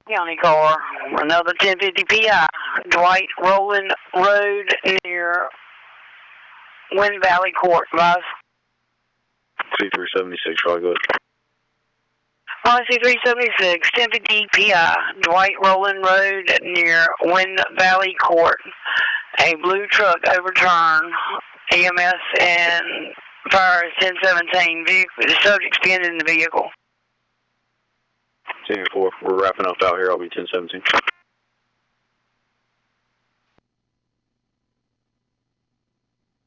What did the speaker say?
County car, another 1050 PI, Dwight Rowland Road near Wind Valley Court, guys. C376, Charlie, go ahead. C376, 1050 PI, Dwight Rowland Road near Wind Valley Court. A blue truck overturned, EMS and fire is 1017. The subject's pinned in the vehicle. 10-4, we're wrapping up out here. I'll be 1017.